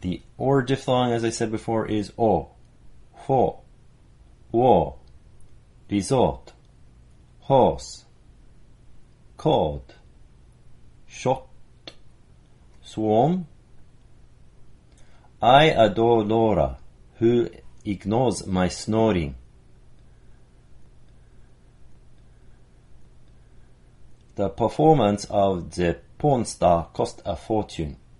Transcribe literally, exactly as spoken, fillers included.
The or diphthong, as I said before, is o, ho, wo, resort, horse, cord, shot, swarm. I adore Laura, who ignores my snoring. The performance of the porn star cost a fortune.